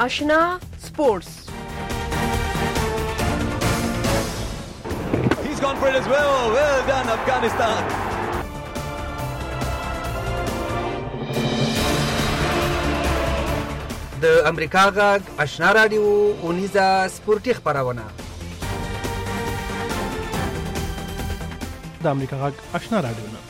آشنا سپورتس. He's gone for it as well. Well done, Afghanistan. د امریکا غږ آشنا رادیو اونیزه سپورتي خبرونه. د امریکا غږ آشنا رادیو نه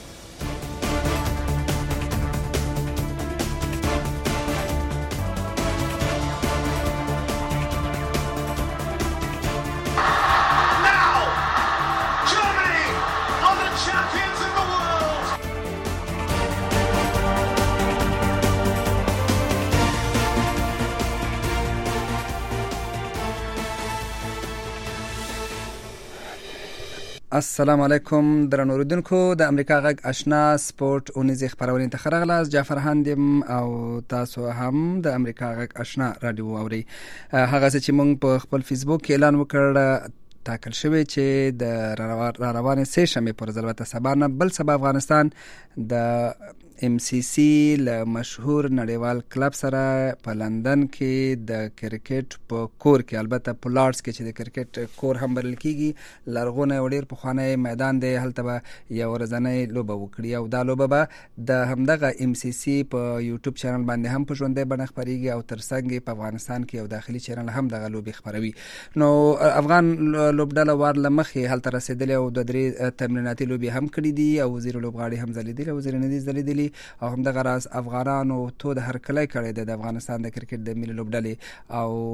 السلام علیکم درنو اوریدونکو د امریکا غږ آشنا سپورت اونیزه خبرونه ته خرغلاس جعفر هاندم او تاسو هم د امریکا غږ آشنا رادیو اوري. هغه چې موږ په خپل فیسبوک کې اعلان وکړ ټاکل شوی چې د روانه سه شنبه پر ضرورت سبا نه بل سبا افغانستان د MCC له مشهور نړیوال کلب سره په لندن کې د کرکټ په کور کې، البته په لارډز کې چې د کرکټ کور هم بلل کیږي، لرغونه ډیر پخوانی میدان دی، هلته به یو ورځنۍ لوبه وکړي او دا لوبه به د همدغه MCC په یوټیوب چینل باندې هم په ژوندۍ بڼه خپریږي او ترڅنګ په افغانستان کې یو داخلي چینل هم دغه لوبي خبروي. نو افغان لوبډله وار لمخې هلته رسیدلې او د درې تمریناتي لوبي هم کړې دي او وزیر لوبغاړي هم ځلیدلي او وزیر ندي ځلیدلي او همدغه راز افغانانو تو د هرکلی کړی د افغانستان د کرکټ د ملي لوبډلې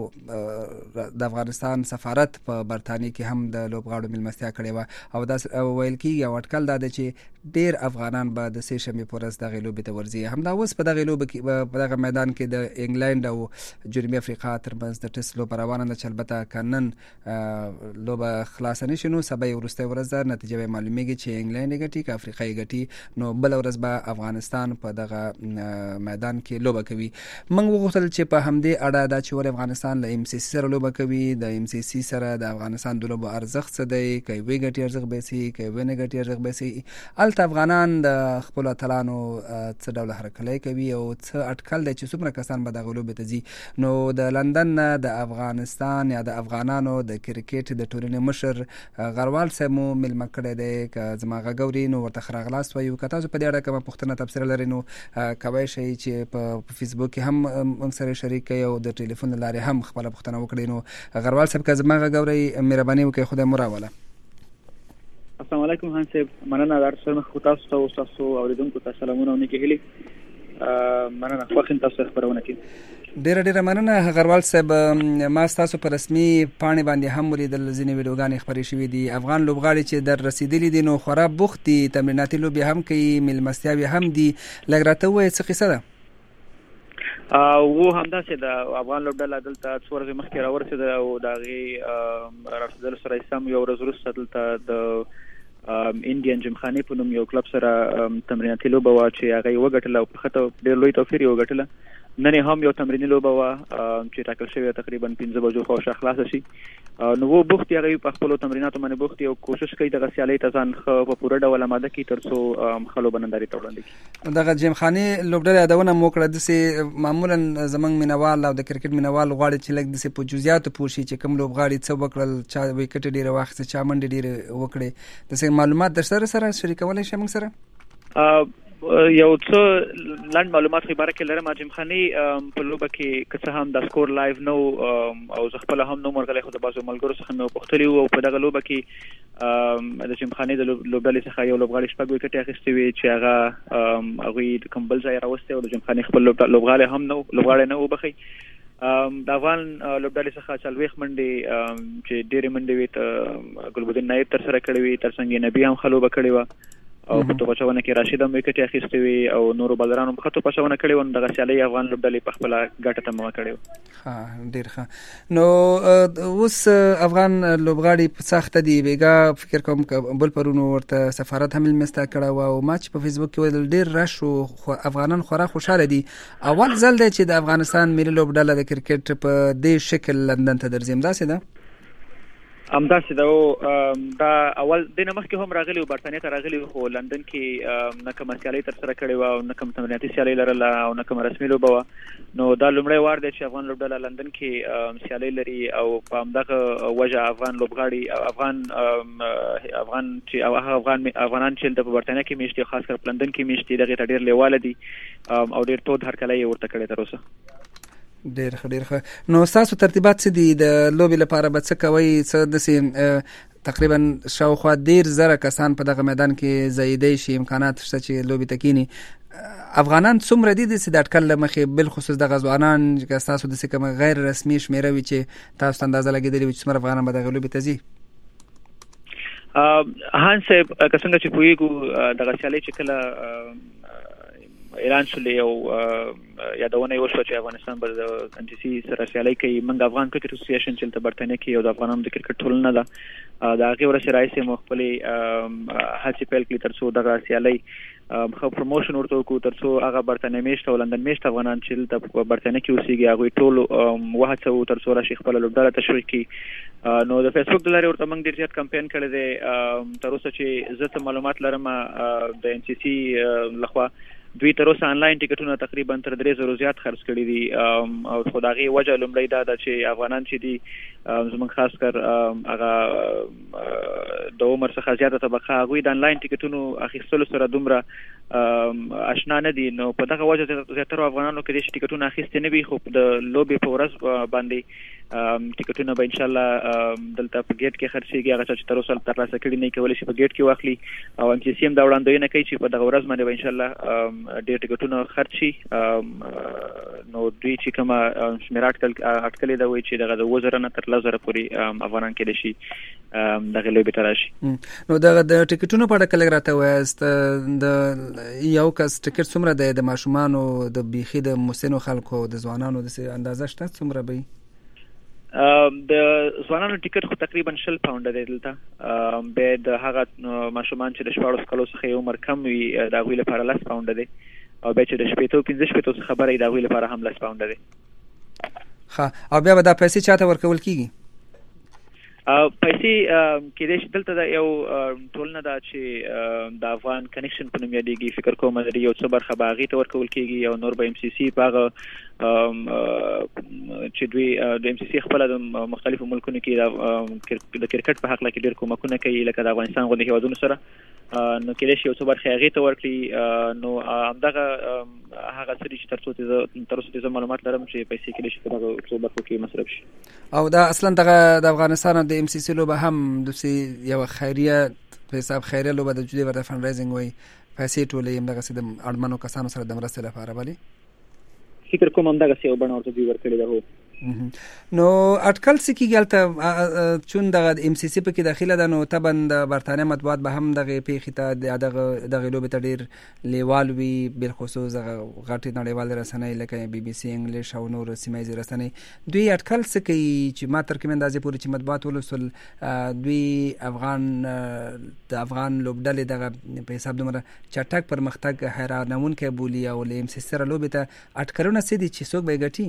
او د افغانستان سفارت په برتانیې کې هم د لوبغاړو ملمستیا کړې وه او دا ویل کېږي او اټکل دا دی چې ډیر افغانان به د سه شنبې په ورځ دغه لوبې ته ورځي. همدا اوس په دغه لوبه کې په دغه میدان کې د انګلند او جنوبي افریقا ترمنځ د ټیسټ لوبه روانه ده چې البته کنن لوبه خلاصه نشي نو سبا وروسته ورځ ده نتیجه به معلومیږي چې انګلند ګټي که افریقا ګټي، نو بل ورځ به افغانستان په دغه میدان کې لوبه کوي. موږ وغوښتل چې په همدې اړه دا چې ور افغانستان له MCC سره لوبه کوي، د MCC سره د افغانستان د لوبو ارزښت څه دی، کوي وی ګټي ارزښت به سي کوي نه ګټي ارزښت به سي، الته افغانان د خپل اتلانو څه ډول هرکلی کوي او څه اټکل دی چې څومره کسان به دغه لوبې ته ځي. نو د لندن نه د افغانستان یا د افغانانو د کرکټ د ټولنې مشر غروال صاحب مو ملمه کړی دی، که زما غږ اوري نو ورته ښه راغلاست وایو. که تاسو په دې اړه کومه پوښتنه تبصره لرئ نو کولی شئ چې په فیسبوک کې هم موږ سره شریک کړئ او د ټلیفون له لارې هم خپله پوښتنه وکړئ. نو غروال صاحب که زما غږ اورئ مهرباني وکړئ، خدای مو راوله. السلام علیکم هان صاحب، مننه در سره مخ تاسو ته او تاسو اوریدونکو ته سلامونه او نیکه هیلي. مننه خوښ تاسو خبرونه کوي. ډیره مننه غروال صاحب. ما تاسو په رسمي پاڼې باندې هم ولیدل ځینې ویډیوګانې خبرې شوې دي، افغان لوبغاړي چې در رسیدلي دي نو خورا بوخت دي، تمریناتي لوبې هم کوي، ملمستیاوې هم دي. لږ راته ووایه څه قصه ده؟ و همداسې د افغان لوبډله دلته څو ورځې مخکې راورسېده او د هغې رارسېدلو سره سم یو ورځ وروسته دلته د انډین جمخانې په نوم یو کلب سره تمریناتي لوبه وه چې هغه یې وګټله او په ښه ډېر لوی توفیر یې وګټله. نن هم یو تمریني لوبه وه چې ټاکل شوې تقریبا 5 بجو خواوشا خلاصه شي. نو و بوخت یې هغوی په خپلو تمریناتو باندې بوخت او کوشش کوي دغه سیالۍ ته ځان ښه په پوره ډول اماده کړي تر څو ښه لوبه نندارې ته وړاندې کړي. دغه جمخانې لوبډلې یادونه مو کړه، داسې معمولا زموږ مینوال او د کرکټ مینوال غواړي چې لږ داسې په جزئیاتو پوه شي چې کوم لوبغاړي څه وکړل، چا وکټ ډېره واخیسته، چا منډې ډېرې وکړې، داسې معلومات در سره شریکولی شئ موږ سره؟ یو څه لنډ معلومات خو باره کې لرم. جمخانې په لوبه کې که څه هم د سکور لایو نو او زه خپله هم نوم ورغلی، خو د بعضو ملګرو څخه مې وپوښتلي وو او په دغه لوبه کې د جمخانې د لوبډلې څخه یو لوبغاړي 6 وکټې اخیستې وې چې هغوی د کوم بل ځای راوستی او د جمخانې خپل لوبغاړی هم نه وبخئ. د افغان لوبډلې څخه 40 منډې چې ډېرې منډې وې ګلبدین نایب ترسره کړې وې، ترڅنګ یې نبي هم ښه لوبه کړې وه او په توپ اچونه کې راشد هم وکټې اخیستې وې او نورو بالرانو هم ښه توپ اچونه کړې وه. نو دغه سیالۍ افغان لوبډلې په خپله ګټه تمامه کړې وه. ډېر ښه. نو اوس افغان لوبغاړي په سخته دي، بېګا فکر کوم بل پرونو ورته سفارت هم ملمسته کړه وه او ما چې په فیسبوک کې ولیدل ډېر رش و، افغانان خورا خوشحاله دي. اول ځل دی چې د افغانستان ملي لوبډله د کرکټ په دې شکل لندن ته درځي، همداسې ده؟ همداسې دا اول د نمخ کې هم راغلی و برتانیې ته راغلی خو لندن کې نه کوم سیالي تر سره کړې و او نه کوم تمریناتي سیالي لرله او نه کوم رسمي لوبه و نو دا لومړی وار دی چې افغان لوبډله لندن کې سیالي لري او په همدغه وجه افغان لوبغاړي افغان چې افغانان چې د برتانیې کې میشتي خاص کر په لندن کې میشتي دغه ته ډېر لیواله دي او ډېر تود هرکلی یې ورته کړی تر اوسه. ډېر ښه نو ستاسو ترتیبات څه دي د لوبې لپاره به څه کوئ څه داسې تقریبا شاوخوا 10,000 کسان په دغه میدان کې ځایېدی شي امکانات شته چې لوبې ته کینی افغانان څومره دي داسې د اټکل له مخې بالخصوص دغه ځوانان چې ستاسو داسې کومه غیر رسمي شمېره وي چې تاسو ته اندازه لګېدلې وي چې څومره افغانان به دغه لوبې ته ځي؟ هان صاحب که څنګه چې پوهېږو دغه سیالۍ چې کله اعلان شولې او یادونه وشوه چې افغانستان به د NCC سره سیالۍ کوي موږ افغان کرکټ اسوسییشن چې په برتانیې کې یو د افغانانو د کرکټ ټولنه ده د هغې ورسې راهیسې مو خپلې هڅې پیل کړي تر څو دغه سیالۍ ښه پروموشن ورته وکړو تر څو هغه برتانیې میشت او لندن میشت افغانان چې دلته په برتانیې کې اوسېږي هغوی ټول وهڅوو تر څو راشي خپله لوبډله تشویق کړي نو د فیسبوک د لارې ورته موږ ډېر زیات کمپین کړی دی تر اوسه چې زه ته معلومات لرم د NCC لخوا دوی تر اوسه آنلاین ټیکټونه تقریبا تر 3,000 زیات خرڅ کړي دي او خو د هغې وجه لومړی دا ده چې افغانان چې دي زموږ خاص کر هغه د عمر څخه زیاته طبقه هغوی د آنلاین ټیکټونو اخیستلو سره دومره اشنا نه دي نو په دغه وجه زیاترو افغانانو کېدای شي ټیکټونه اخیستې نه وي خو د لوبې په ورځ باندې ټیکټونه به انشاءالله دلته په ګیټ کې خرڅېږي هغه چا چې تر اوسه ترلاسه کړي نه کولی شي په ګیټ کې واخلي او NCC هم دا وړاندوینه کوي چې په دغه ورځ باندې به انشاءالله ډېر ټیکټونه خرڅ شي نو دوی چې کومه شمېره اټکلې ده وایي چې دغه د 7,000 نه تر 10,000 پورې افغانان کېدای شي دغه لوبې ته راشي. نو دغه د ټیکټونو په اړه که لږ راته ووایاست د یو کس ټیکټ څومره دی د ماشومانو د بیخي د مسنو خلکو د ځوانانو داسې اندازه شته څومره به وي؟ د ځوانانو ټیکټ خو تقریبا 20 پاونډه دی دلته بیا د هغه ماشومان چې د 14 کالو څخه یې عمر کم وي د هغوی لپاره 10 پاونډه دی او بیا چې د 15 څخه بره د هغوی لپاره هم 10 پاونډه دی. ښه او بیا به دا پیسې چاته ورکول کېږي؟ پیسې کېدای شي دلته د یو ټولنه ده چې د افغان کنیکشن په نوم یادېږي فکر کوم د یو څه برخه به هغې ته ورکول کېږي او نور به MCC په هغه چې دوی د MCC خپله د مختلفو ملکونو کې د کرکټ په هکله کې ډېر کومکونه کوي لکه د افغانستان غوندې هېوادونو سره نو کېدای شي یو څه برخې هغې ته ورکړي نو همدغه هغه څه دي چې تر اوسه زه معلومات لرم چې پیسې کېدای شي په دغه څو برخو کې مصرف شي. او دا اصلا دغه د افغانستان د MCC لوبه هم داسې یوه خیریه په حساب خیریه لوبه د جدي ورته فنډ رایزنګ وایي پیسې ټولې همدغسې د اړمنو کسانو سره د مرستې لپاره ولې فکر کوم همدغسې یو بڼه ورته دوی ورکړې ده. هو نو اټکل څه کېږي هلته چون دغه MCC پکې داخله ده نو طبعا د برطانیه مطبوعات به هم دغې پیښې ته دغې لوبې ته ډېر لیوال وي بالخصوص دغه غټې نړیوالې رسنۍ لکه BBC انګلیش او نور سیمه ییزې رسنۍ دوی اټکل څه کوي چې ما تر کومې اندازې پورې چې مطبوعات ولوستل دوی د افغان لوبډلې دغه په حساب دومره چټک پرمختګ حیرانونکی بولي او له MCC سره لوبې ته اټکلونه څه دي چې څوک به یې ګټي؟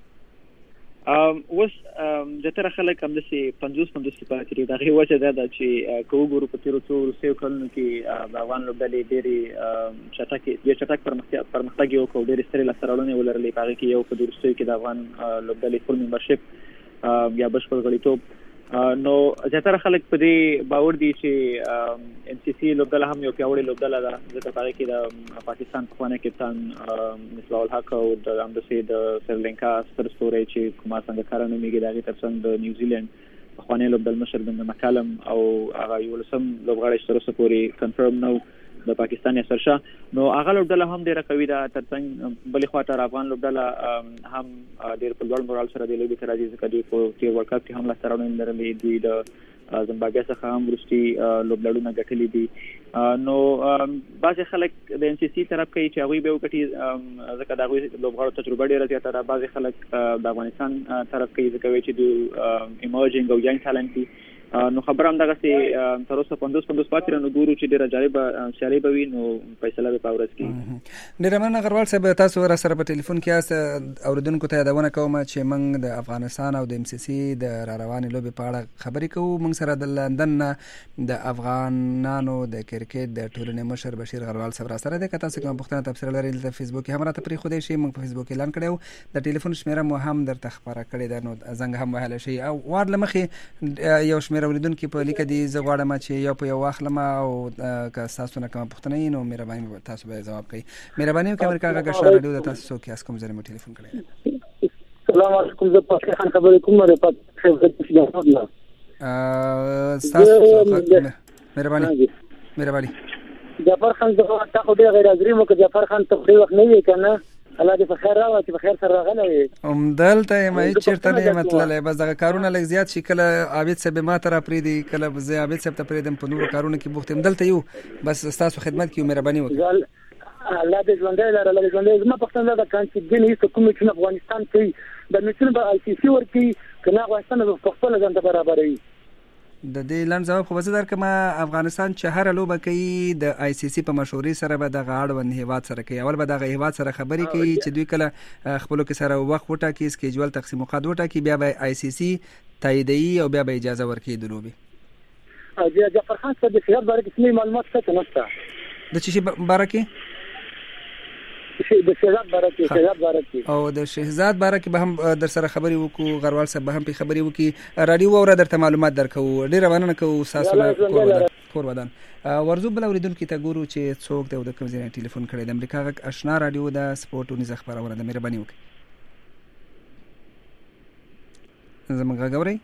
اوس زیاتره خلک همداسې 50-50 پاتې دي د هغې وجه دا ده چې که وګورو په تېرو څو وروستیو کلونو کې د افغان لوبډلې ډېر چټک پرمختګ یې وکړ ډېرې سترې لاسته راوړنې ولرلې په هغې کې یو په د وروستیو کې د افغان لوبډلې فول ممبرشپ یا بشپړ غړیتوب نو زیاتره خلک په دې باور دي چې NCC لوبډله هم یو پیاوړې لوبډله ده ځکه په هغې کې د پاکستان پخوانی کپتان مصباح الحق او د همداسې د سریلانکا ستر ستوری چې کومار سنګکاره نومېږي د هغې تر څنګ د نیوزیلینډ پخوانی لوبډل مشر بن مکالم او هغه 11 لوبغاړی چې تر اوسه پورې کنفرم نه د پاکستان یاسر شاه نو هغه لوبډله هم ډېره قوي ده تر څنګ بلې خواته افغان لوبډله هم ډېر په لوړ مورال سره دې لوبې ته راځي ځکه دوی په تېر ورلډ کپ کې هم لاسته راوړنې لرلې دوی د زمبابوې څخه هم وروستي لوبډلونه ګټلي دي نو بعضې خلک د NCC طرف کوي چې هغوی به وګټي ځکه د هغوی لوبغاړو تجربه ډېره زیاته ده بعضې خلک د افغانستان طرف کوي ځکه وایي چې دوی ایمرجنګ او ینګ ټالنټ دي نو خبر هم دغه سي تر اوسه 50 پاتې نو ګورو چې ډیره جالب سیالي به وي نو فیصله به پاورس کی ډیره مننه غروال صاحب تاسو را سره په ټلیفون کې اس اوریدونکو ته یادونه کوم چې موږ د افغانستان او د ام سی سی د روانې لوبې په اړه خبرې کوو موږ سره د لندن د افغانانو د کرکټ د ټولنې مشر بشیر غروال صاحب را سره د تاسو کوم پوښتنه تفسیر لري د فیسبوک هم راته پرې خو دې شي موږ په فیسبوک اعلان کړو د ټلیفون شمیره مو هم درته خبره کړې ده نو زنګ هم وهله شي او وار لمخې یو شمیره اوریدونکو په لیک دي زه غواړم چې یو په یو واخلم او که تاسو نه کوم پوښتنه نو مهرباني تاسو به جواب کړئ مهرباني وکړئ امریکا غږ آشنا رادیو د تاسو کې کوم ځای مو ټلیفون کړی السلام علیکم زه پاتې خان خبرې کوم د پاتې تاسو مهرباني جعفر خان زه تاسو ډیر غیر حاضرې مو که جعفر خان ته وخت نه وي کنه الله دې په خیر راوړي چې په خیر سره راغلی دلته مې چیرته نه مطلب بس دغه کارونه لږ زیات شي کله عابد صاحب ما تر پریدي کله زه عابد صاحب ته پریدم په نورو کارونه کې بوختم دلته یو بس تاسو خدمت کوي مهرباني وکړئ الله دې ژوندۍ لري الله دې ژوندۍ زما پښتنه دا کان چې دین هیڅ کوم چې افغانستان کې د میټن په آی سی سی ورکی کنه افغانستان په خپل ځان ته برابرې د دې لاند جواب خو وزدار کما افغانستان چې هر لوبه کوي د آی سی سی په مشورې سره به د غاړوند هیواد سره کوي اول به د هیواد سره خبرې کوي چې دوی کله خپل کې سره وخت وټاکي سکیجول تقسیم اوقات وټاکي بیا به آی سی سی تاییدي او بیا به اجازه ورکړي د لوبې او جعفر خان څه د خیال باره کې څه معلومات څه نشته د چی باره کې د شهزاد باره کې او د شهزاد باره کې به هم در سره خبرې وکړو غروال صاحب به هم په خبرې وکړي رادیو اوره درته معلومات درکو ډیره مننه کوو تاسو کور ودان ورزو بل اوریدونکو ته ګورو چې څوک د کوم ځای ټلیفون کړي د امریکا غږ آشنا رادیو د سپورټونی خبرونه د مهرباني وکړي زموږ غږوري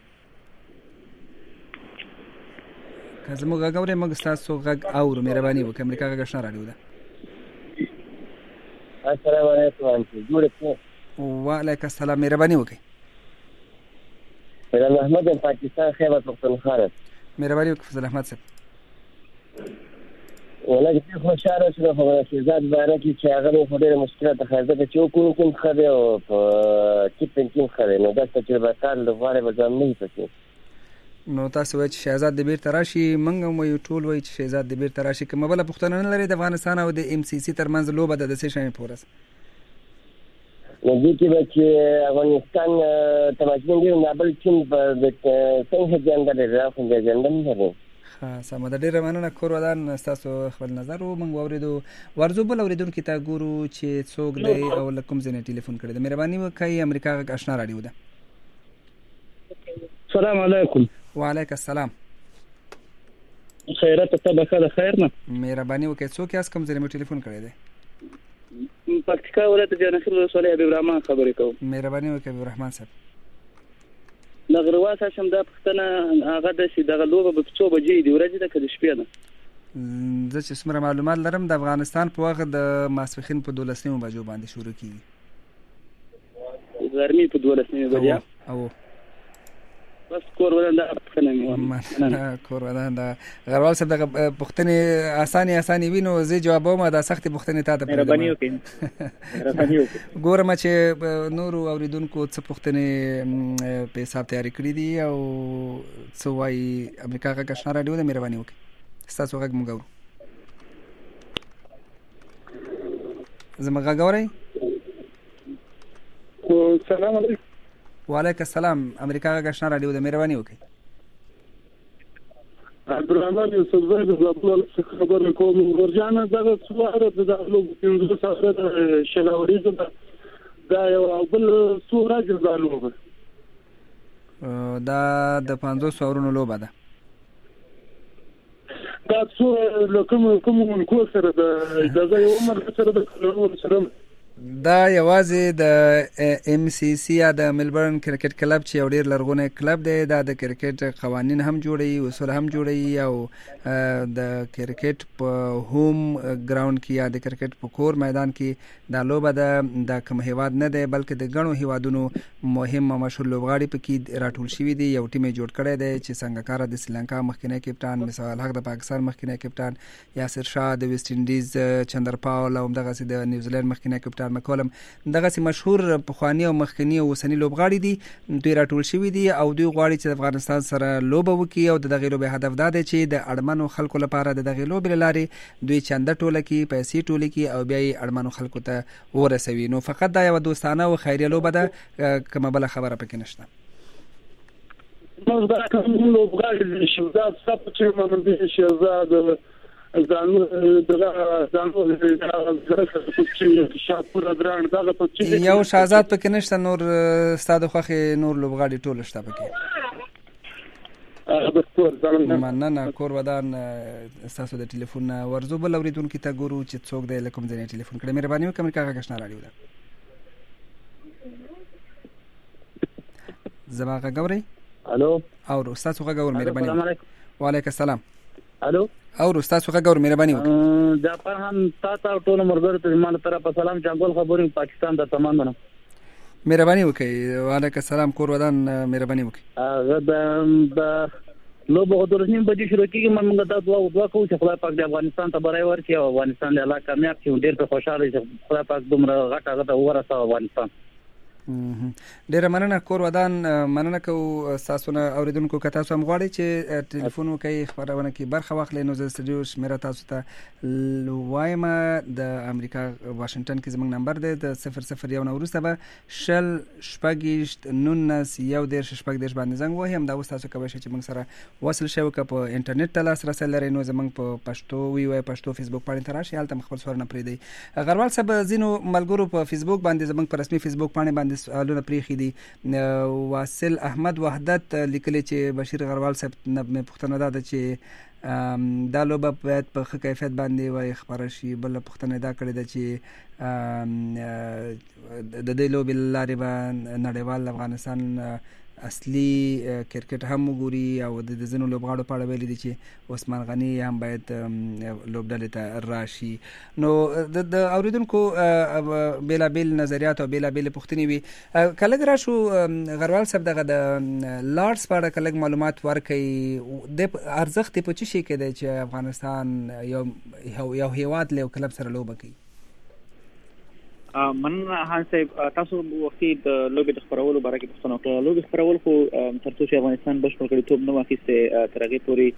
که زموږ غږوري موږ تاسو غږ اورو مهرباني وکړئ امریکا غږ آشنا رادیو ده السلام علیکم جوړ وعلیکم السلام مهرباني وکړئ فضل احمد پاکستان خیبر پختونخوا مهرباني وکړئ فضل احمد صاحب ولکه خوشاله شو په شهزاد باره کې چې هغه په ډېر مشکلات خارجه کې چوکو کوم خبره او په کیپن کې خبره نو دا چې به کار لپاره به ځم نه پاتې نو تاسو وایي چې شهزاد د بیر تراشي منګه مو یو ټول وایي چې شهزاد د بیر تراشي کوم بل پښتنه نه لري د افغانستان او د ام سی سی ترمنځ لوبه د څه شي پورس نو دې کې چې افغانستان تماشین دی نه بل ټیم په څنګه ځان درې راخون دي ځان نه لري سم د ډیره مننه کور ودان تاسو خپل نظر او موږ اوریدو ورزو بل اوریدونکو ته ګورو چې څوک دی او لکم زنه ټلیفون کړی د مهرباني وکړئ امریکا غږ آشنا رادیو ده السلام علیکم وعلیکم السلام خیرات ته بخیر خیر نه مهرباني وکړئ څوک یاس کوم ځای مو ټلیفون کړی دی پکتیکا ولایت جنخیل رسول حبیب الرحمن خبرې کوم مهرباني وکړئ حبیب الرحمن صاحب لغرواس هم دا پښتنه هغه د شي دغه لوبه په 2 بجې دی ورځ د کله شپې نه زه چې څومره معلومات لرم د افغانستان په وخت د ماسپښین په 12 بجو باندې شروع کیږي ګرمي په 12 بجې او بس کور ولنده پښتنه کور ولنده غروال صاحب د پښتنه اساني وینو زه جوابوم دا سخت پښتنه ته د مهرباني وکړئ ګورم چې نور اوریدونکو څه پښتنه په حساب تیاری کړی دي او څو وايي امریکا غږ آشنا رادیو د مهرباني وکړئ تاسو غږ مونږ زما غږ اورئ السلام علیکم وعلیکم السلام امریکا غږ آشنا رادیو د مهرباني وکړئ عبدالرحمن یوسف زاید د خپل خبرې کوم ورجانه دغه څواره د دغلو په سره شلاوري دا یو بل څوره جزالو دا د 500 اورونو لوبه ده دا څو کوم کو سره د اجازه یو عمر سره د کلونو سره دا یوازې د ام سی سی یا د ملبورن کرکټ کلب چې یو ډیر لرغونی کلب دی دا د کرکټ قوانین هم جوړوي اصول هم جوړوي او د کرکټ په هوم ګراوند کې یا د کرکټ په کور میدان کې دا لوبه ده د کوم هیواد نه دی بلکې د غنو هیوادونو مهم او مشهور لوبغاړي پکې راټول شوي دي یو ټیم جوړ کړی دی چې څنګه کار د سریلانکا مخکنی کپټان مثال حق د پاکستان مخکنی کپټان یاسر شاه د ویسټ انډیز چندر پاول او دغه د نیوزیلند مخکنی کپټان اعلان مکولم دغه سي مشهور پخوانی او مخکنی او وسنی لوبغاړي دي دوی راټول شوي دي او دوی غواړي چې د افغانستان سره لوبه وکړي او دغه لوبې هدف دا دی چې د اړمنو خلکو لپاره دغه لوبې لارې دوی چنده ټوله کړي پیسې ټولې کړي او بیا یې اړمنو خلکو ته ورسوي نو فقط دا یو دوستانه او خیریه لوبه ده کومه بله خبره پکې نشته نو دا کوم لوبغاړي شهزاد صاحب چې مونږ شهزاد زانو یو شهزاد پکې نشته نور ستاسو خوښې نور لوبغاړي ټول شته پکې مننه کور ودان تاسو د ټلیفون ورزو بل اوریدونکو ته ګورو چې څوک دی لکه کوم ځای ټلیفون کړی مهرباني وکړئ امریکا غږ آشنا رادیو ده زما غږ اورئ الو او تاسو غږ اورئ مهرباني وعلیکم السلام الو او تاسو غږ اورئ مهرباني وکړئ دا په هم تاسو ټول مرګر ته زموږ طرفه سلام جنگل خبرې پاکستان د تمام نه مهرباني وکړئ وعلیکم السلام کور ودان مهرباني وکړئ د لو بغدور نیم بجې شروع کیږي موږ دا دعا کوو چې خدای پاک د افغانستان ته برای ورکړي او افغانستان د الله کامیاب شي ډېر په خوشاله شي خدای پاک دومره غټه ورسوي افغانستان ډیره مننه کور ودان مننه کوو تاسو نه اوریدونکو که تاسو هم غواړئ چې ټلیفون وکړئ خبرونه کې برخه واخلئ نو زه سټډیو شمیره تاسو ته وایم د امریکا واشنگټن کې زموږ نمبر دی د 001 نه وروسته به 0 شپږ 19 یو دېرش شپږ دېرش باندې زنګ ووهئ همدا اوس تاسو کولی شئ چې موږ سره وصل شئ که په انټرنیټ ته لاسرسی لرئ نو زموږ په پښتو وی پښتو فیسبوک باندې ته راشئ هلته خپل سوالونه پرېږدئ غروال صاحب ځینو ملګرو په فیسبوک باندې زموږ په رسمي فیسبوک باندې سوالونه پریخي دي واصل احمد وحدت لیکلی چې بشیر غروال صاحب نه پوښتنه ده چې دا لوبه باید په ښه کیفیت باندې وای خبره شي بل پوښتنه دا کړې ده چې د دې لوبې لارې به نړیوال افغانستان اصلي کرکټ هم وګوري او د ځینو لوبغاړو په اړه ویلي دي چې عثمان غني هم باید لوبډلې ته راشي نو د اوریدونکو بیلابیل نظریات او بیلابیل پوښتنې وي کله راشو غروال صاحب دغه د لارډز په اړه کله معلومات ورکړي د ارزښت په څه شي کې دی چې افغانستان یو هیواد له کلب سره لوبه کوي مننه هان صاحب تاسو وختي د لوبې د خبرولو باره کې پوښتنه وکړه لوبې خبرول خو تر څو چې افغانستان بشپړ کړیتوب نه واخیسته تر هغې پورې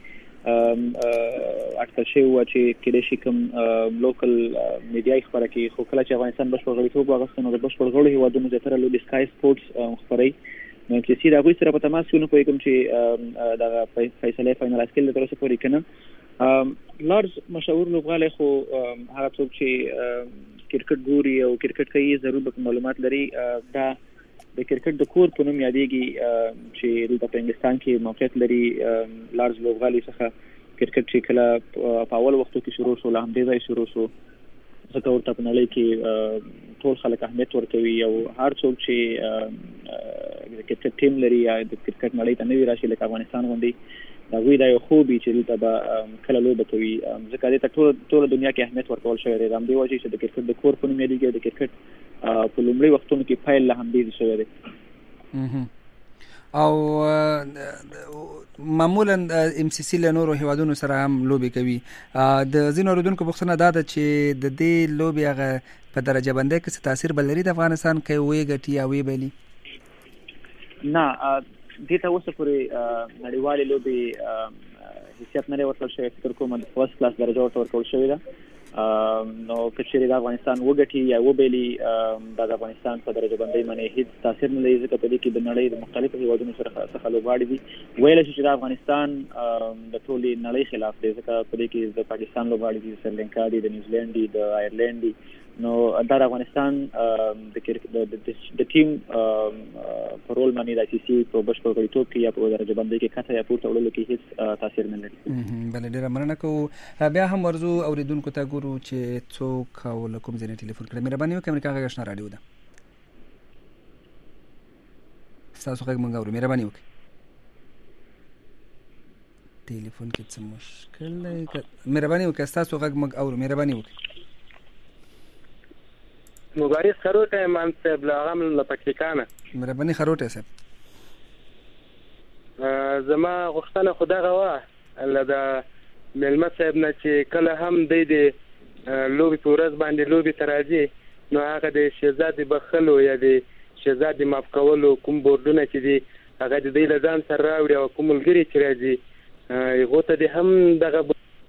اټکل شوی و چې کېدای شي کوم لوکل میډیا یې خپره کړي خو کله چې افغانستان بشپړ کړیتوب واخیسته نو د بشپړ غړو هېوادونو زیاتره لوبې سکای سپورټس خپروي نو چې د هغوی سره په تماس کې نه پوهېږم چې دغه فیصله فاینالایز کړل تر اوسه پورې که نه لارډز مشهور لوبغاړی خو هغه څوک چې کرکټ ګوري او کرکټ کوي ضرور به معلومات لري دا د کرکټ د کور په نوم یادېږي چې دلته په انګلستان کې موقعیت لري لارډز لوبغاړي څخه کرکټ چې کله په اول وختو کې شروع شو له همدې ځایه شروع شو ځکه ورته په نړۍ کې ټول خلک اهمیت ورکوي او هر څوک چې د کرکټ ټیم لري یا د کرکټ نړۍ ته نوي راشي لکه افغانستان غوندې هغوی دا یو خوب وي چې دلته به کله لوبه کوي ځکه دې ته ټوله دنیا کې اهمیت ورکول شوی دی د همدې وجې چې د کرکټ د کور په نوم یادېږي او د کرکټ په لومړي وختونو کې پیل له همدې شوی دی او معمولا ام سی سی له نورو هیوادونو سره هم لوبې کوي د ځینو اوریدونکو پوښتنه دا ده چې د دې لوبې هغه په درجه بندۍ کې څه تاثیر به لري د افغانستان کې ویې ګټي یا ویې بلي نه دې ته اوسه پورې نړیوالې لوبې حیثیت نه دی ورکړل شوی فکر کوم د فرست کلاس درجه ورته ورکول شوې ده نو که چیرې د افغانستان وګټي یا وبیلي دا د افغانستان په درجه بندۍ باندې هیڅ تاثیر نه لري ځکه په دې کې د نړۍ د مختلفو هیوادونو څخه لوبغاړي دي ویلی شي چې د افغانستان د ټولې نړۍ خلاف دی ځکه په دې کې د پاکستان لوبغاړي دي د سریلانکا دي د نیوزیلینډ دي د آیرلینډ دي نو دا د افغانستان د ټیم په رول باندې د ICC په بشپړ غړیتوب کې یا په درجه بندۍ کې کته یا پورته وړلو کې هیڅ تاثیر نه لري بله ډېره مننه کوو بیا هم ورځو اوریدونکو ته ګورو چې څوک او له کوم ځای نه ټلیفون کړی مهرباني وکړئ امریکا غږ آشنا راډیو ده ستاسو غږ موږ اورو مهرباني وکړئ ټلیفون کې څه مشکل دی مهرباني وکړئ ستاسو غږ موږ اورو مهرباني وکړئ مبارز خروټه مان صاحب لاغم له پکتیکانه مهرباني خروټه صاحب زما غوښتنه خدای غوا الله دا ملمت صاحب نه چې کله هم د لوبي پورز باندې لوبي تراځي نو هغه د شهزاد بخلو یا د شهزاد معاف کولو کوم بورډونه چې دي هغه د دې لزان سره راوړي او کوم ملګری چې راځي هغه ته د هم دغه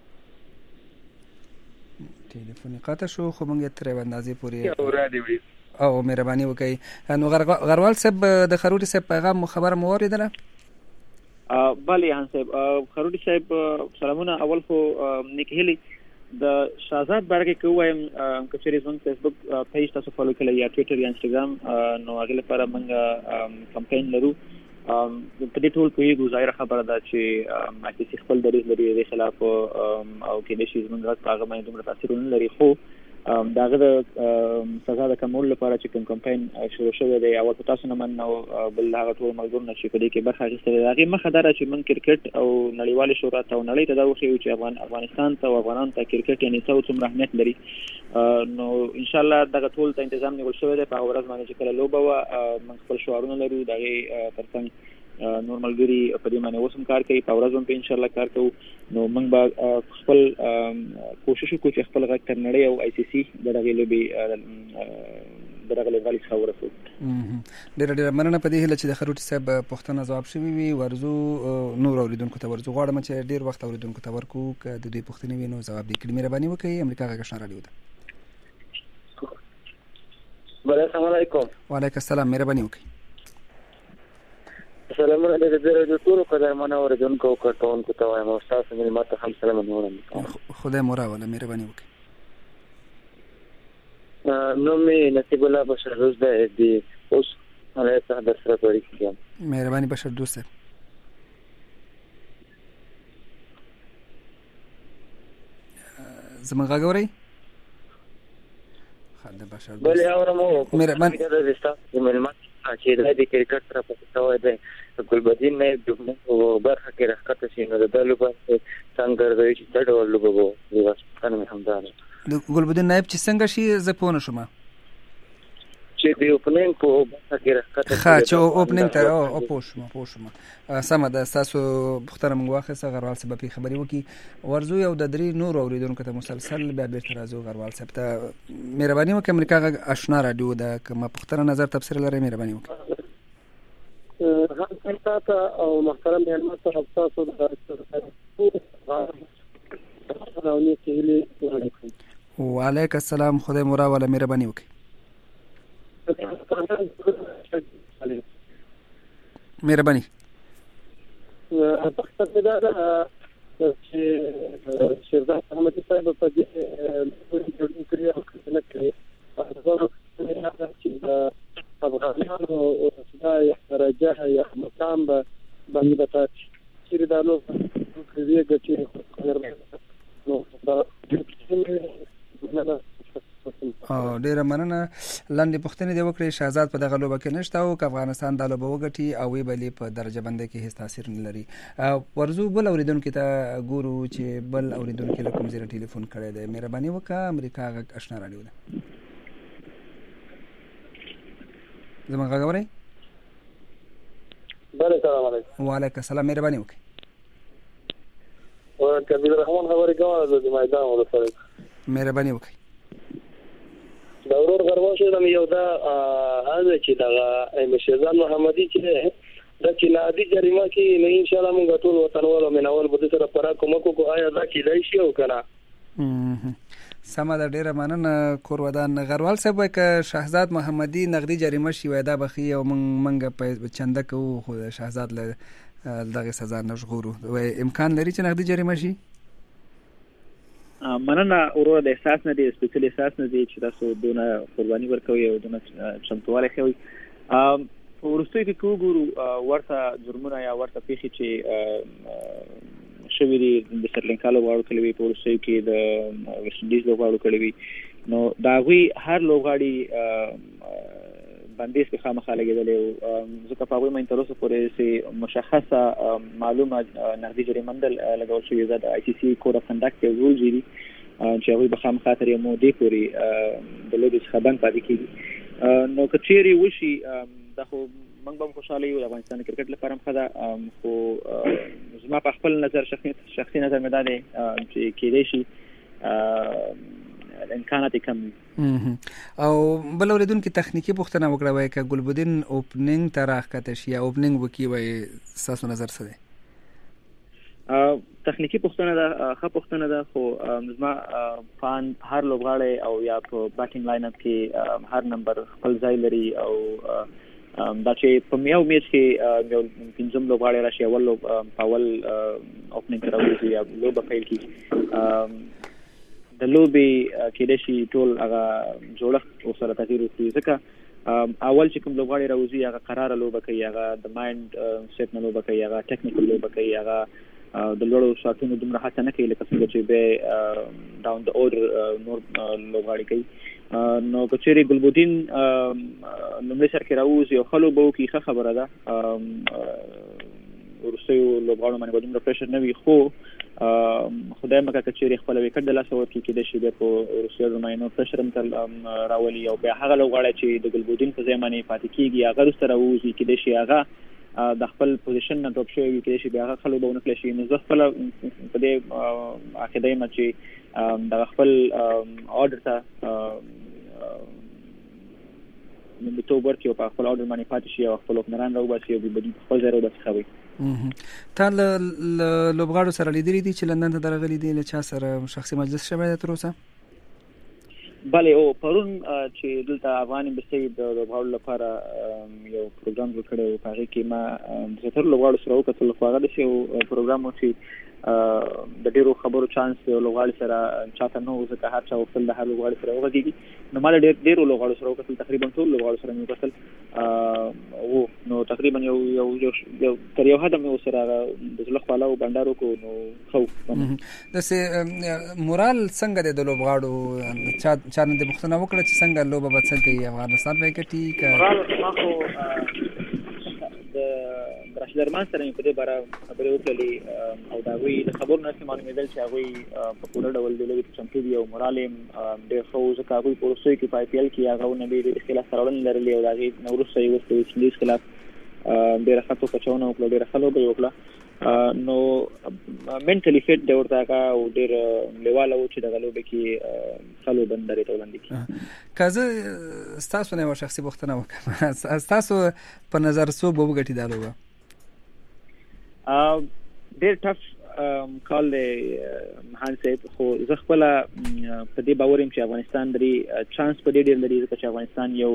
ټلیفون قطع شو خو موږ ترې باندې پورې اورادي وي او مهرباني وکړئ. نو غروال صاحب د خروټي صاحب پیغام خبره مو اوریدله؟ بله هان صاحب خروټي صاحب سلامونه. اول خو نیکهلی د شهزاد بارے کې وایم کچېری زموږ فیسبوک پیج تاسو فالو کړئ یا ټوئیټر یا انستګرام نو هغه لپاره موږ کمپاین لرو. په دې ټول په ظاهر خبره ده چې ماکسي خپل دریځ لري د خلاف او کې نشي زموږ هغه باندې دومره تاثیر نه لري. خو داغه د سزا د کمول لپاره چې کوم کمپاین شروع شوی دی او تاسو نه من او بل هغه ټول ملګرو نشي کېدای کې برخه اخیستل. هغه مخه دار چې من کرکټ او نړیوال شهرت او نړۍ ته دا وخی چې افغانستان ته او افغانان ته کرکټ یعنی څو اهمیت لري. نو ان شاء الله دغه ټول ته تنظیم نیول شوی دی په ورځ باندې چې کله لوبه وا من خپل شعارونه لرو دغه ترڅنګ نورمال ګری په دې باندې وسم کار کوي په ورځ باندې ان شاء الله کار کوو. نو موږ به خپل کوشش وکړو چې خپل غږ تر نړۍ او آی سی سی دغه لوبي دغه لغالي خبره وکړو. ډېر مننه په دې هله چې د خروټي صاحب پوښتنه جواب شوی وي. ورزو نور اوریدونکو ته ورزو غواړم چې ډېر وخت اوریدونکو ته ورکو ک د دې پوښتنې وینو جواب دې کړي. مهرباني وکړئ. امریکا غږ آشنا رادیو ده. السلام علیکم. وعلیکم السلام. مهرباني وکړئ. سلامونه د ټولو قدرمنو اوریدونکو کارکونکو ته وایم او تاسو مې ماته هم سلامونه وایم. خدای مو راوله. مهرباني وکړئ. نو مې نصیب الله بشر روز ده دی اوس هغه څه د سره پوری کیږم. مهرباني بشر دوست زمونږ غوړی خاله بشر دوست بل اورمو مهرباني د وستا ملمت چې د کرکټ سره په توګه ده ګلبدین نه د برخه کې راکته شي نو د لوبه څنګه راځي چې دا ډول لوبه وو د واسطه هم ده د ګلبدین نائب چې څنګه شي زپونه شوم چې د اوپننګ په برخه کې راکته ښه چې اوپننګ ته او پوښوم سم ده. تاسو محترم واخه غروال سبب په خبري وکي ورزو یو د درې نور اوریدونکو ته مسلسل بیا بیرته راځو. غروال سبب ته مهرباني وکړئ. امریکا غږ آشنا رادیو ده کومه پختره نظر تفسیر لري مهرباني وکړئ. هم تاسو او محترم مهمان صاحب تاسو وعلیکم السلام. خدای مو راوله. مهرباني وکړئ. مهرباني پښتو دا چې شهزاد احمد صاحب په دې جوړ کړی او څنګه کړی چې افغانانو او صداي درجه یا مقام باندې بتا چې دا نو کوي چې نو دا ډیره مننه. لاندې پوښتنې دی وکړې شهزاد په دغه لوبه کې نشته او افغانستان د لوبه وګټي او وی بلې په درجه بندۍ کې هیڅ تاثیر نه لري. ورزو بل اوریدونکو ته ګورو چې بل اوریدونکو له کوم ځای ټلیفون کړی دی. مهرباني وکړه. امریکا غږ آشنا رادیو ده. زموږ غږ اورئ؟ بله سلام علیکم. وعلیکم السلام. مهرباني وکړئ. کبیر رحمان خبرې کوم د میدان ولسوالۍ. مهرباني وکړئ. دا ورور غروا شو د یو دا هغه چې دا شهزاد محمدي چې دا چې نادي جریمه کې نه ان شاء الله موږ ټول وطنوال او منوال به سره پرا کوم کو آیا دا کې دای شي او کنه سم ده. ډیره مننه. کور ودان غروال صاحب ک شهزاد محمدي نقدي جریمه شي وای دا بخي او منګه په چنده کو خو شهزاد له دغه سزا نشغورو وای امکان لري چې نقدي جریمه شي. مننه اورو د احساس نه دی سپیشل احساس نه دی چې تاسو دونه قرباني ورکوي او دونه چمتواله کوي. ورستوي کې کوګورو ورته جرمونه یا ورته پیښې چې شوی دی د سرلنکا لوبغاړو کړي وي په ورستوي کې د ویسټ انډیز لوبغاړو کړي وي نو دا غوي هر لوبغاړي بندیز په خامخا لګیدل او ځکه په هغه مې تر اوسه پورې سي مشخصه معلومه نقدي جریمه لګول شوې ده. د آی سی سی کوډ اف کنډاکټ یو رول جوړي چې هغه به خامخا تر یو مودې پورې د لوبې څخه بند پاتې کیږي. نو کچيري وشي دا خو موږ به خوشاله یو. د افغانستان کرکټ لپاره هم خدا خو زما په خپل نظر شخصي نظر مې دا دی چې کېدای شي امکانات کم او بل اوریدونکو تخنیکی پوښتنه وکړه وای ک ګلبدین اوپننګ تراخ کته شي اوپننګ وکي وای تاسو نظر څه دی تخنیکی پوښتنه ده ښه پوښتنه ده خو زما فان هر لوبغاړی او یا په بیټینګ لاین اپ کې هر نمبر خپل ځای لري او دا چې په میو میچ کې یو پنځم لوبغاړی راشي اول اوپننګ راوځي یا لوب پیل کی د لوبي کې د شي ټول هغه جوړښت او سره تغییر وکړي ځکه اول چې کوم لوبغاړی راوځي هغه قرار لوب کوي هغه د مایند سیټ نه لوب کوي هغه ټیکنیکل لوب کوي هغه د لوړو شاټونو دومره هڅه نه کوي لکه څنګه چې به ډاون د اورډر نور لوبغاړي کوي نو کچېری ګلبدین لومړی سر کې راوځي او خلو به کی خبره ده ورسېو لوبغاړو باندې دومره پریشر نه وي خو خدای مکه کچېری خپل وکټ د لاس ورکی کې د شي په ورسېو باندې پریشر هم راولي او به هغه لوبغاړي چې د ګلبدین په ځای باندې پاتې کیږي هغه سره راوځي کې د شي هغه د خپل پوزیشن نه ډراپ شوی کې شي بیا خلک به ونکړي شي نو ځکه په دې عقیده یم چې د خپل اورډر ته نو تو ورکی او په خپل اورډر باندې پاتې شي او خپل اوپنران راوباسي او به خپل ځای راوباسي خوي تل لوبغاړو سره لیدلې دي چې لندن ته درغلي دي له چا سره شخصي مجلس شوی تر اوسه بله او پرون چې دلته افغان امبسی د لوبغاړو لپاره یو پروګرام جوړ کړی و هغه کې ما د ټول لوبغاړو سره وکتل خو هغه د یو پروګرام و چې د ډیرو خبرو چانس لوبغاړي سره چاته نو ځکه هر چا وکتل د هر لوبغاړي سره وغږیږي نو ما ډیرو لوبغاړو سره وکتل تقریبا ټول لوبغاړو سره مې وکتل او نو تقریبا یو تر یو حد مې سره د ځل خپل او بندارو کو نو خو دسه مورال څنګه د لوبغاړو چا نه د مختنه وکړه چې څنګه لوبه به څنګه کوي افغانستان وکټي مورال ما خو راشد درمان سره په دې باره خبرې وکړلې او دا وی د خبرو نه معلومېدل چې هغه په پوره ډول د لوبې چمپیون او مورالم ډېر ښه ځکه هغه په روسي کې په آی پی ایل کې هغه نه به د خلاف سره لرلې او هغه نو روسي یو څه د خلاف ډېر خطو پچونه او ډېر خلو به وکړه نو منټلی فټ د ورته او ډېر لیواله و چې د لوبې کې خلو بندرې تولاندې کی کازه تاسو نه شخصي بوختنه وکړه تاسو په نظر سو بوګټي دالوه ډېر ټف کال مهان صاحب خو زه خپل په دې باور یم چې افغانستان لري چانس په دې ډېر لري چې افغانستان یو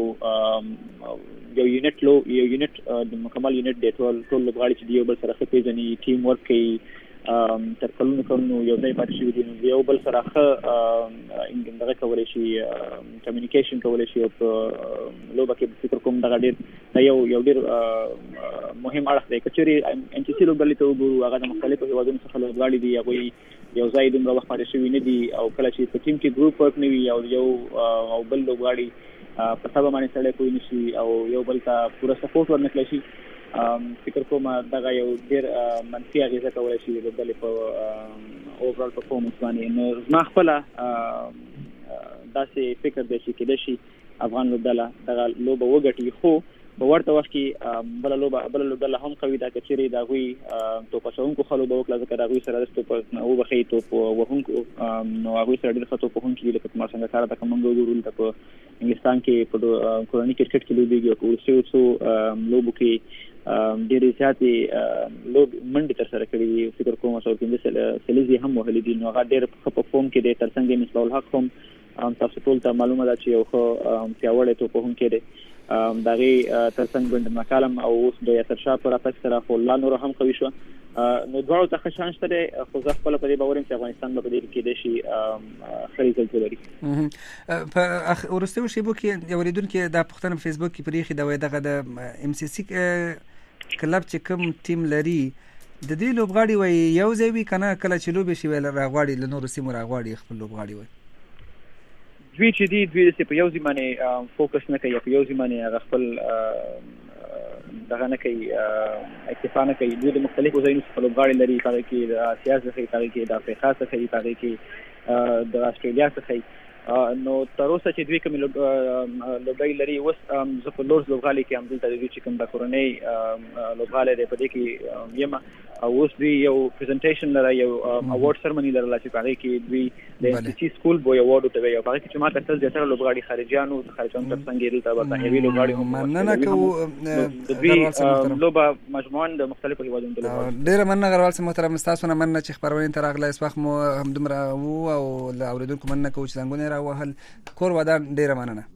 یونټ د مکمل یونټ دی ټول لوبغاړي چې یو بل سره ښه پیژني ټیم ورک کوي تر کلونو یو ځای پاتې شوي دي نو یو بل سره ښه دغه کولی شي کمیونیکیشن کولی شي او په لوبه کې فکر کوم دغه ډېر یو ډېر مهم اړخ دی که چېرې ان ټي سي لوبډلې ته وګورو هغه د مختلفو هېوادونو څخه لوبغاړي دي هغوی یو ځای دومره وخت پاتې شوي نه دي او کله چې په ټیم کې ګروپ ورک نه وي او یو او بل لوبغاړي په سبا باندې سړی کوی نه شي او یو بل ته پوره سپورټ ورنکړی شي فکر کوم دغه یو ډېر منفي اغېزه کولی شي د لوبډلې په اوورال پرفارمنس باندې نو زما خپله داسې فکر دی چې کېدای شي افغان لوبډله دغه لوبه وګټي خو په ورته وخت کې بل لوبډله هم قوي ده که چېرې د هغوی توپ اچوونکو ښه لوبه وکړه ځکه د هغوی سره د توپ وبښئ توپ وهونکو نو هغوی سره ډېر ښه توپ وهونکي دي لکه زما څنګه کار ده که موږ وګورو دلته په انګلستان کې په کورني کرکټ کې لوبېږي او په وروستیو څو لوبو کې ډېرې زیاتې منډې ترسره کړې دي فکر کوم 15 سلیزې هم وهلې دي نو هغه ډېر ښه په فورم کې دی تر څنګ یې مصباح الحق هم تاسو ټول ته معلومه ده چې یو ښه پیاوړی توپ وهونکی دی د هغې تر څنګ برنډن مکالم او اوس د یاسر شاه په راتګ سره خو لا نوره هم قوي شوه نو دواړو ته ښه شانس دی خو زه خپله په دې باور یم چې افغانستان به په دې کېدای شي ښه ریزلټ ولري په وروستیو شیبو کې یو اورېدونکي دا پوښتنه په فیسبوک کې پرېښې ده وایي دغه د ام سی سی کلب چې کوم ټیم لري د دې لوبغاړي وایي یو ځای وي که نه کله چې لوبې شي ویل راغواړي له نورو سیمو راغواړي خپل لوبغاړي وایي دوی چې دي دوی داسې په یو ځای باندې فوکس نه کوي په یو ځای باندې هغه خپل دغه نه کوي اکتفا نه کوي دوی د مختلفو ځایونو څخه لوبغاړي لري هغې کې د اسیا څخه هغې کې د افریقا څخه هغې کې د استرالیا څخه نو تر اوسه چې دوی کوم لوبغاړي لري اوس زه په لورز لوبغالي کې هم دلته د دوی چې کوم د کورنۍ لوبغالی دی په دې کې یم او اوس دوی یو پریزنټیشن لري یو اوارډ سرمنی لري چې په هغه کې دوی د انسټیټیوټ سکول بوی اوارډ ته ویو په هغه کې چې ما کتل زیاتره لوبغاړي خارجيانو تر څنګه دلته ورته هیوی لوبغاړي هم مننه کوو لوبه مجموعاً د مختلفو هیوادونو د لوبغاړي ډیره مننه غروال سم محترم تاسو نه مننه چې خبرونه تر اغله اسوخ مو هم دومره او اوریدونکو مننه کوم چې څنګه نه راوهل کور ودان ډیره مننه